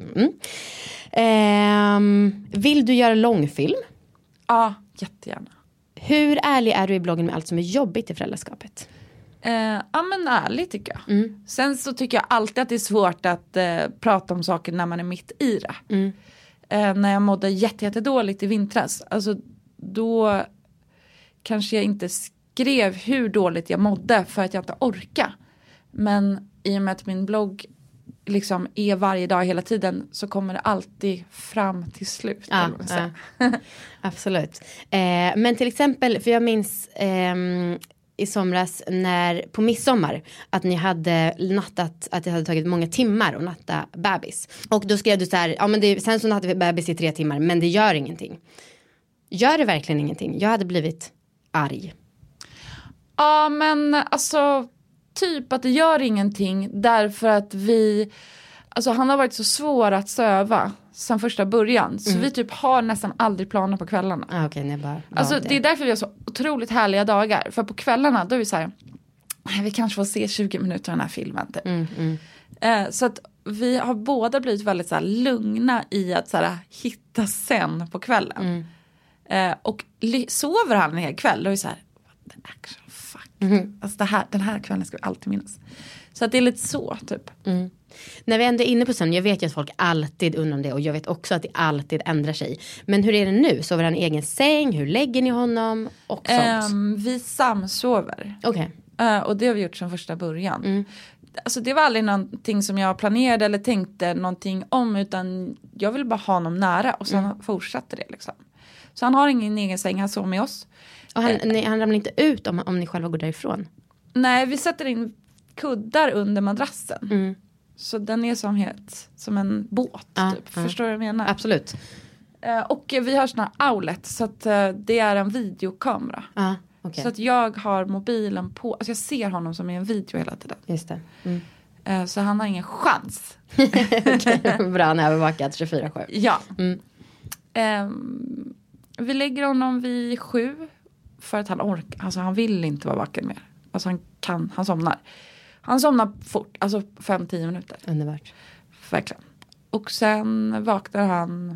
vill du göra långfilm? Ja, jättegärna. Hur ärlig är du i bloggen med allt som är jobbigt i föräldraskapet? Ja men ärligt tycker jag. Sen så tycker jag alltid att det är svårt att prata om saker när man är mitt i det. När jag mådde jättedåligt i vintras. Alltså då kanske jag inte skrev hur dåligt jag mådde för att jag inte orkade. Men i och med att min blogg liksom är varje dag hela tiden så kommer det alltid fram till slut. Absolut. Men till exempel, för jag minns i somras när på midsommar att ni hade nattat, att det hade tagit många timmar att natta bebis. Och då skrev du så här, ja men sen så nattade vi bebis i 3 timmar, men det gör ingenting. Gör det verkligen ingenting? Jag hade blivit arg. Ja, men alltså typ att det gör ingenting därför att alltså han har varit så svår att söva sen första början. Så vi typ har nästan aldrig planer på kvällarna. Okej, alltså det är därför vi har så otroligt härliga dagar. För på kvällarna då är vi så här, vi kanske får se 20 minuter av den här filmen typ. Så att vi har båda blivit väldigt så här lugna i att så här, hitta sen på kvällen. Och sover han en hel kväll då är vi så här, action, fuck. Alltså den här kvällen ska vi alltid minnas. Så att det är lite så typ. När vi ändå är inne på sömn, jag vet ju att folk alltid undrar om det. Och jag vet också att det alltid ändrar sig. Men hur är det nu? Sover han i egen säng? Hur lägger ni honom? Och sånt? Vi samsover. Okej. Och det har vi gjort sedan första början. Alltså det var aldrig någonting som jag planerade eller tänkte någonting om. Utan jag ville bara ha honom nära. Och sen fortsatte det liksom. Så han har ingen egen säng, han sover med oss. Och han ramlar inte ut om ni själva går därifrån? Nej, vi sätter in kuddar under madrassen. Så den är som en båt typ. Förstår du vad jag menar? Absolut. Och vi har såna outlet så att det är en videokamera. Okay. Så att jag har mobilen på, alltså jag ser honom som i en video hela tiden. Just det. Så han har ingen chans. Bra, han är övervakad 24/7. Ja. Vi lägger honom vid 7 för att han vill inte vara vaken mer. Alltså han somnar. Han somnar fort, alltså 5-10 minuter. Underbart. Verkligen. Och sen vaknar han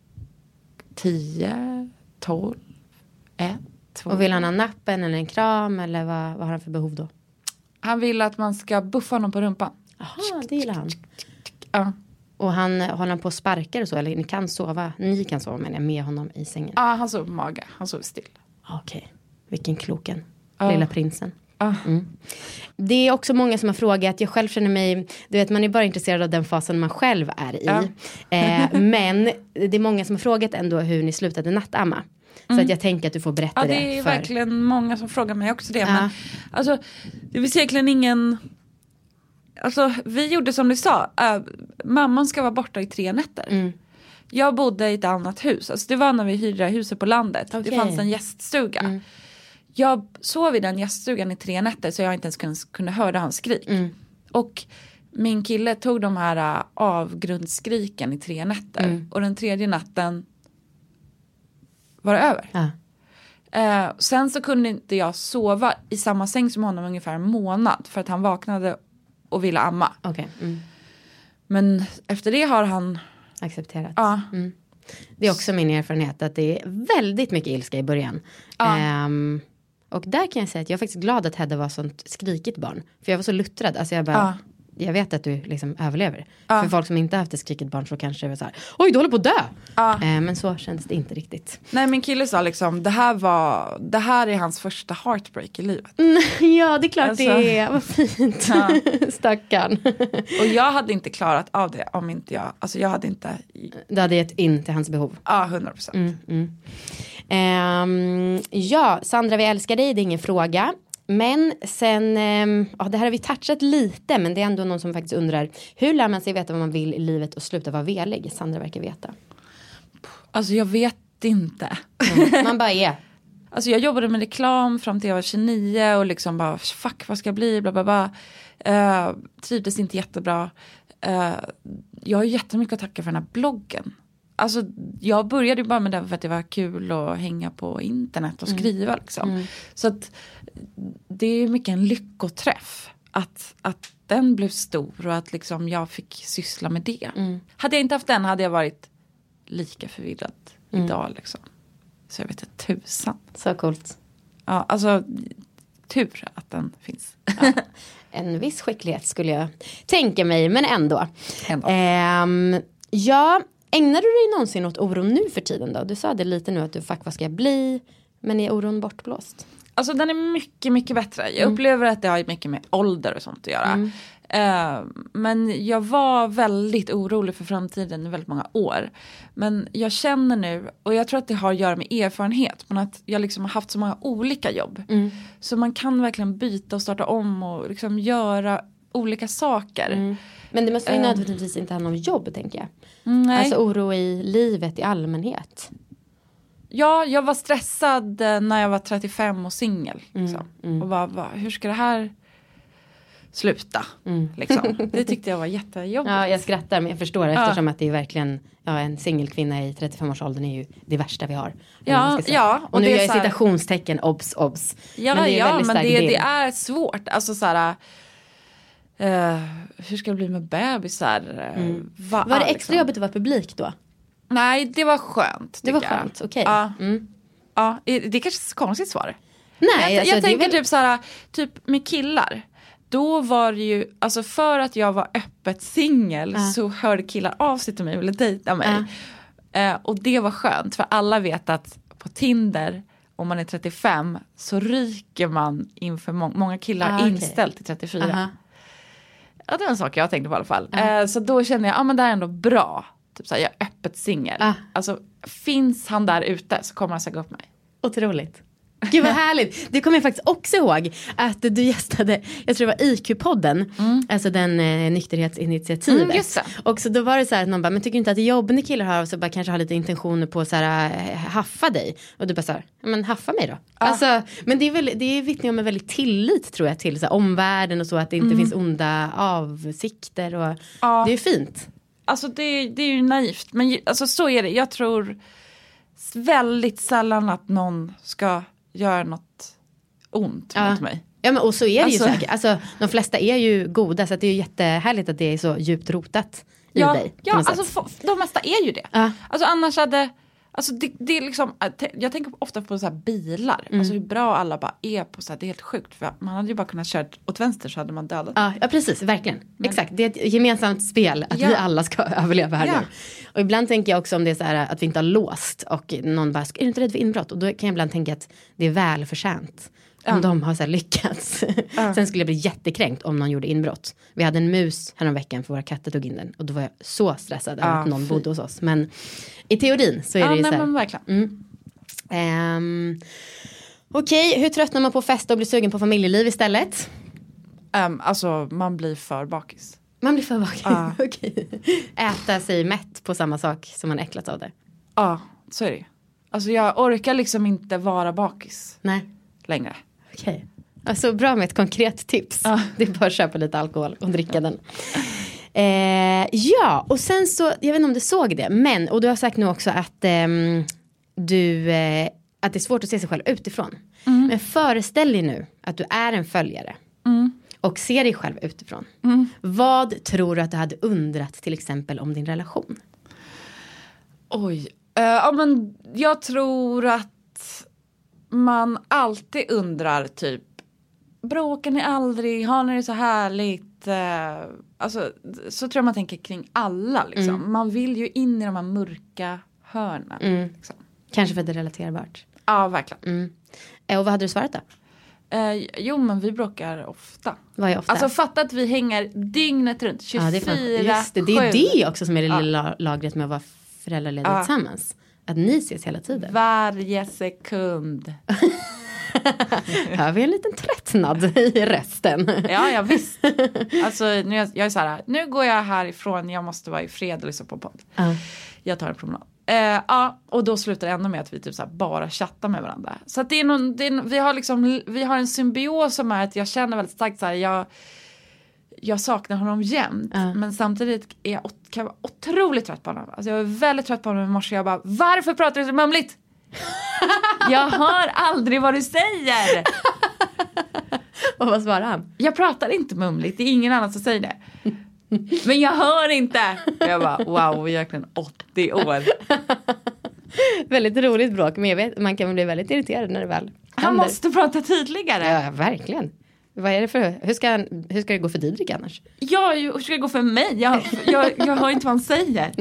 10, 12, 1, 2. Och vill han ha nappen eller en kram eller vad har han för behov då? Han vill att man ska buffa honom på rumpan. Jaha, det gillar han. Ja. Och håller han på sparkar och så? Eller ni kan sova med honom i sängen? Ja, han sover mage. Han sover still. Okej. Vilken kloken. Lilla prinsen. Det är också många som har frågat. Jag själv känner mig, du vet, man är bara intresserad av den fasen man själv är i. Men det är många som har frågat ändå hur ni slutade nattamma. Så att jag tänker att du får berätta det. Ja, det är verkligen många som frågar mig också det. Men alltså, det vill säkert ingen. Alltså, vi gjorde som du sa. Mamman ska vara borta i 3 nätter. Jag bodde i ett annat hus. Alltså, det var när vi hyrde huset på landet. Det fanns en gäststuga. Jag sov i den gäststugan i 3 nätter så jag inte ens kunde höra hans skrik. Och min kille tog de här avgrundsskriken i 3 nätter. Och den 3:e natten var det över. Sen så kunde inte jag sova i samma säng som honom ungefär en månad. För att han vaknade och ville amma. Men efter det har han accepterat. Det är också min erfarenhet att det är väldigt mycket ilska i början. Och där kan jag säga att jag är faktiskt glad att Hedda var sånt skrikigt barn. För jag var så luttrad. Alltså jag vet att du liksom överlever. För folk som inte har haft ett skrikigt barn så kanske det var så här, oj, du håller på att dö. Men så känns det inte riktigt. Nej, min kille sa liksom, det här är hans första heartbreak i livet. Ja, det är klart alltså, det är. Vad fint. Stackarn. Och jag hade inte klarat av det om inte jag, alltså jag hade inte. Du hade gett in till hans behov. Ja, 100%. Ja, Sandra, vi älskar dig, det är ingen fråga. Men sen, det här har vi touchat lite, men det är ändå någon som faktiskt undrar, hur lär man sig veta vad man vill i livet och sluta vara velig? Sandra verkar veta. Alltså jag vet inte. Man bara är. Alltså jag jobbade med reklam fram till jag var 29 och liksom bara, fuck, vad ska jag bli? Bla, bla, bla. Trivdes inte jättebra. Jag har jättemycket att tacka för den här bloggen. Alltså jag började bara med det för att det var kul att hänga på internet och skriva liksom. Så att det är mycket en lyckoträff att den blev stor och att liksom jag fick syssla med det. Hade jag inte haft den hade jag varit lika förvirrad idag liksom. Så jag vet inte, tusan. Så coolt. Ja, alltså tur att den finns. Ja. En viss skicklighet skulle jag tänka mig, men ändå. Ja, ägnar du dig någonsin åt oron nu för tiden då? Du sa det lite nu att du, fuck, vad ska jag bli? Men är oron bortblåst? Alltså den är mycket, mycket bättre. Jag upplever att det har mycket med ålder och sånt att göra. Men jag var väldigt orolig för framtiden i väldigt många år. Men jag känner nu, och jag tror att det har att göra med erfarenhet, men att jag liksom har haft så många olika jobb. Så man kan verkligen byta och starta om och liksom göra olika saker. Men det måste ju nödvändigtvis inte handla om jobb, tänker jag. Nej. Alltså oro i livet i allmänhet. Ja, jag var stressad när jag var 35 och singel. Liksom. Och bara, hur ska det här sluta? Liksom. Det tyckte jag var jättejobbigt. Ja, jag skrattar, men jag förstår eftersom att det är verkligen, en singelkvinna i 35-årsåldern är ju det värsta vi har. Och nu gör jag citationstecken, obs. Ja, men det är svårt. Alltså så här, hur ska det bli med bebisar? Var det extra jobbigt att vara publik då? Nej, det var skönt. Det var skönt, okej. Ja, det är kanske så konstigt svar. Nej, jag tänker typ så här, typ med killar. Då var det ju, alltså för att jag var öppet singel så hörde killar av sig till mig och ville dejta mig. Och det var skönt, för alla vet att på Tinder, om man är 35, så ryker man inför många killar inställt till 34. Ja, det var en sak jag tänkte på i alla fall. Så då kände jag, men det är ändå bra. Typ såhär, jag är öppet singel. Alltså, finns han där ute så kommer han säga upp mig. Otroligt. Gud vad härligt. Det kommer jag faktiskt också ihåg att du gästade, jag tror det var IQ-podden, alltså den nykterhetsinitiativet. Just det. Och så då var det så här att någon bara, men tycker inte att det är jobbigt när killar har och så bara kanske har lite intentioner på så här haffa dig. Och du bara så här, men haffa mig då. Alltså, men det är vittning om en väldigt tillit, tror jag, till så här, omvärlden och så, att det inte finns onda avsikter och det är fint. Alltså det är ju naivt, men alltså så är det. Jag tror väldigt sällan att någon ska göra något ont mot mig. Ja, men och så är det ju säkert. Alltså, de flesta är ju goda, så att det är ju jättehärligt att det är så djupt rotat i dig. Ja, alltså de mesta är ju det. Alltså annars hade... Alltså det är liksom, jag tänker ofta på så här bilar. Alltså hur bra alla bara är på så här, det är helt sjukt. För man hade ju bara kunnat köra åt vänster så hade man dödat. Ja, precis, verkligen. Exakt, det är ett gemensamt spel att vi alla ska överleva här nu. Och ibland tänker jag också om det är så här att vi inte har låst och någon bara, är du inte rädd för inbrott? Och då kan jag ibland tänka att det är välförtjänt. Om de har så här lyckats. Sen skulle jag bli jättekränkt om någon gjorde inbrott. Vi hade en mus häromveckan för våra katter tog in den. Och då var jag så stressad över att någon bodde hos oss. Men i teorin så är det ju så här. Men verkligen. Okej, hur tröttnar man på fest och blir sugen på familjeliv istället? Alltså man blir för bakis. Man blir för bakis, okej. Äta sig mätt på samma sak som man äcklat av det. Ja, så är det. Alltså jag orkar liksom inte vara bakis. Nej. Längre. Okej. Alltså bra med ett konkret tips. Det är bara att köpa lite alkohol och dricka den. Ja, och sen så, jag vet inte om du såg det, men, och du har sagt nu också att att det är svårt att se sig själv utifrån. Men föreställ dig nu att du är en följare och ser dig själv utifrån. Vad tror du att du hade undrat till exempel om din relation? Oj, men jag tror att man alltid undrar typ, bråkar ni aldrig, har ni det så härligt? Alltså, så tror jag man tänker kring alla liksom. Man vill ju in i de här mörka hörnen liksom. Kanske för att det är relaterbart. Ja, verkligen. Och vad hade du svarat då? Jo, men vi bråkar ofta. Vad är ofta? Alltså fatta att vi hänger dygnet runt 24/7. Det är det också som är det lilla lagret med att vara föräldralediga tillsammans. Att ni ses hela tiden. Varje sekund. Har vi en liten tröttnad i rösten? Ja, visst. Alltså nu jag är så här, nu går jag härifrån, jag måste vara i fred och lyssna på podd. Jag tar en promenad. Och då slutar det ändå med att vi typ så här bara chattar med varandra. Så att vi har en symbios som är att jag känner väldigt starkt så här, jag saknar honom jämt. Men samtidigt kan jag vara otroligt trött på honom. Alltså jag var väldigt trött på honom i morse. Jag bara, varför pratar du så mumligt? Jag hör aldrig vad du säger. Och vad svarar han? Jag pratar inte mumligt, det är ingen annan som säger det. Men jag hör inte. Jag bara, wow, vi är verkligen 80 år. Väldigt roligt bråk, men jag vet, man kan bli väldigt irriterad när det väl händer. Han måste prata tydligare. Ja, verkligen. Vad är det för, hur ska det gå för Didrik annars? Ja, hur ska det gå för mig? Jag hör inte vad han säger. Nej.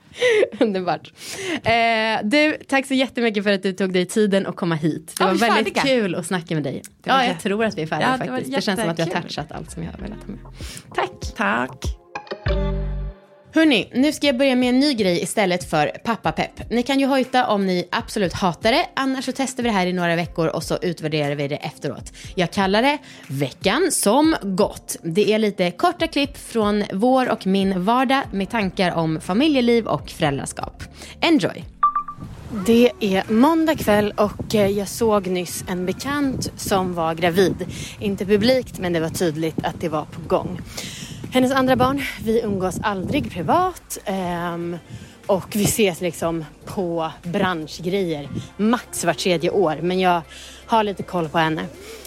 Underbart. Du, tack så jättemycket för att du tog dig tiden att komma hit. Det var väldigt kul att snacka med dig. Ja, jag tror att vi är färdiga faktiskt. Det känns som att vi har touchat allt som jag har velat ha med. Tack. Hörrni, nu ska jag börja med en ny grej istället för pappapepp. Ni kan ju hojta om ni absolut hatar det. Annars så testar vi det här i några veckor och så utvärderar vi det efteråt. Jag kallar det veckan som gått. Det är lite korta klipp från vår och min vardag med tankar om familjeliv och föräldraskap. Enjoy! Det är måndag kväll och jag såg nyss en bekant som var gravid. Inte publikt, men det var tydligt att det var på gång. Hennes andra barn, vi umgås aldrig privat och vi ses liksom på branschgrejer max var 3:e år, men jag har lite koll på henne.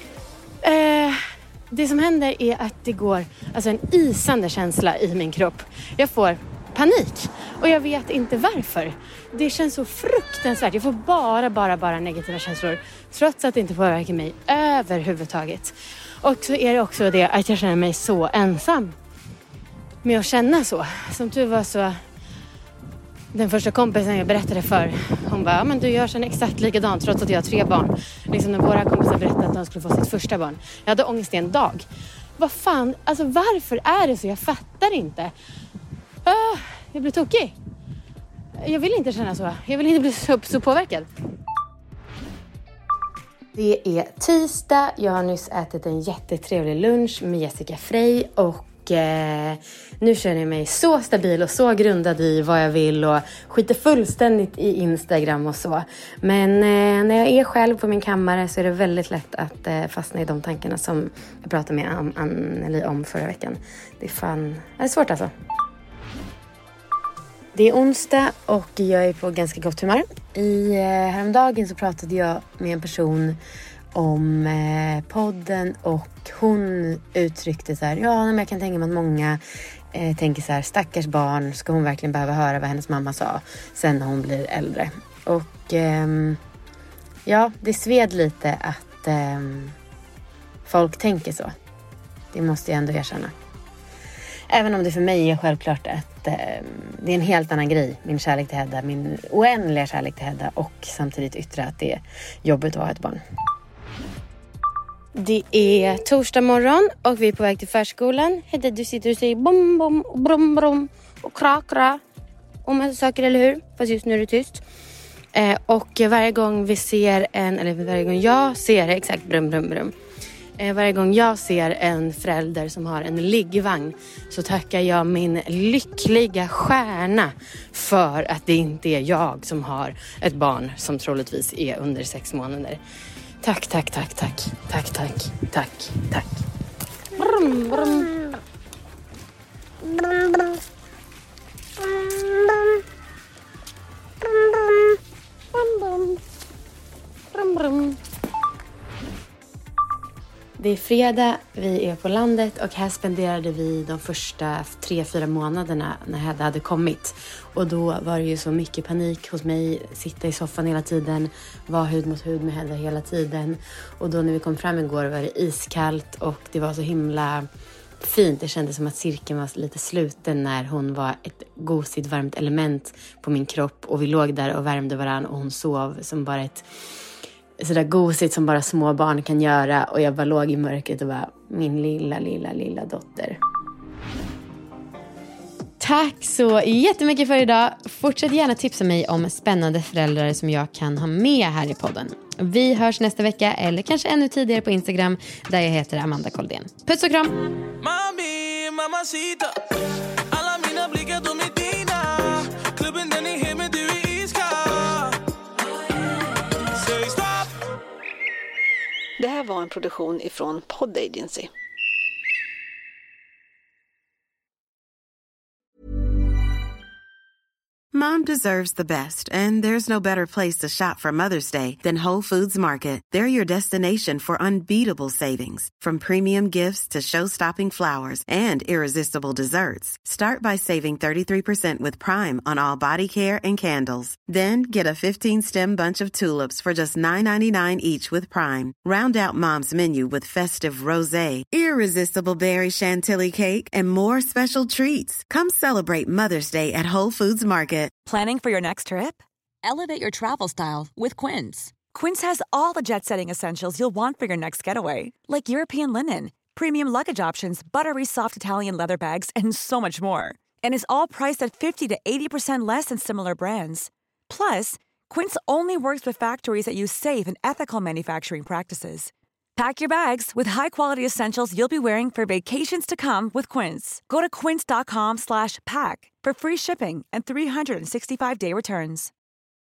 Det som händer är att det går en isande känsla i min kropp. Jag får panik och jag vet inte varför. Det känns så fruktansvärt. Jag får bara negativa känslor trots att det inte påverkar mig överhuvudtaget. Och så är det också det att jag känner mig så ensam med att känna så. Som tur var så den första kompisen jag berättade för, hon bara, men du gör sen exakt likadant trots att jag har 3 barn. Liksom när våra kompisar berättade att de skulle få sitt första barn. Jag hade ångest i en dag. Vad fan, varför är det så? Jag fattar inte. Jag blir tokig. Jag vill inte känna så. Jag vill inte bli så påverkad. Det är tisdag. Jag har nyss ätit en jättetrevlig lunch med Jessica Frey och nu känner jag mig så stabil och så grundad i vad jag vill och skiter fullständigt i Instagram och så. Men när jag är själv på min kammare så är det väldigt lätt att fastna i de tankarna som jag pratade med Anneli om förra veckan. Det är svårt alltså. Det är onsdag och jag är på ganska gott humör. Häromdagen så pratade jag med en person om podden och hon uttryckte så här, men jag kan tänka mig att många tänker så här, stackars barn, ska hon verkligen behöva höra vad hennes mamma sa sen när hon blir äldre. Och det sved lite att folk tänker så. Det måste jag ändå erkänna. Även om det för mig är självklart att det är en helt annan grej. Min kärlek till Hedda, min oändliga kärlek till Hedda och samtidigt yttra att det är jobbigt att ha ett barn. Det är torsdag morgon och vi är på väg till förskolan. Hedda, du sitter och säger bom, bom, och brom, brom och kra om massa saker, eller hur? Fast just nu är det tyst. Och varje gång jag ser exakt brum, brum, brum. Varje gång jag ser en förälder som har en liggvagn så tackar jag min lyckliga stjärna för att det inte är jag som har ett barn som troligtvis är under 6 månader. Tack. Brum, brum. Brum, brum. Det är fredag, vi är på landet och här spenderade vi de första 3-4 månaderna när Hedda hade kommit. Och då var det ju så mycket panik hos mig, sitta i soffan hela tiden, vara hud mot hud med Hedda hela tiden. Och då när vi kom fram igår var det iskallt och det var så himla fint. Det kändes som att cirkeln var lite sluten när hon var ett gosigt varmt element på min kropp. Och vi låg där och värmde varann och hon sov som bara ett sådär gosigt som bara små barn kan göra. Och jag bara låg i mörkret och var min lilla dotter. Tack så jättemycket för idag. Fortsätt gärna tipsa mig om spännande föräldrar som jag kan ha med här i podden. Vi hörs nästa vecka eller kanske ännu tidigare på Instagram där jag heter Amanda Koldén. Puss och kram! Mami, mamacita. Alla mina blickar de är dina. Klubben den är hemma, du är iskall. Säg stopp! Det här var en produktion ifrån Pod Agency. Mom deserves the best, and there's no better place to shop for Mother's Day than Whole Foods Market. They're your destination for unbeatable savings, from premium gifts to show-stopping flowers and irresistible desserts. Start by saving 33% with Prime on all body care and candles. Then get a 15-stem bunch of tulips for just $9.99 each with Prime. Round out Mom's menu with festive rosé, irresistible berry chantilly cake, and more special treats. Come celebrate Mother's Day at Whole Foods Market. Planning for your next trip? Elevate your travel style with Quince. Quince has all the jet-setting essentials you'll want for your next getaway, like European linen, premium luggage options, buttery soft Italian leather bags, and so much more. And is all priced at 50 to 80% less than similar brands. Plus, Quince only works with factories that use safe and ethical manufacturing practices. Pack your bags with high-quality essentials you'll be wearing for vacations to come with Quince. Go to quince.com/pack for free shipping and 365-day returns.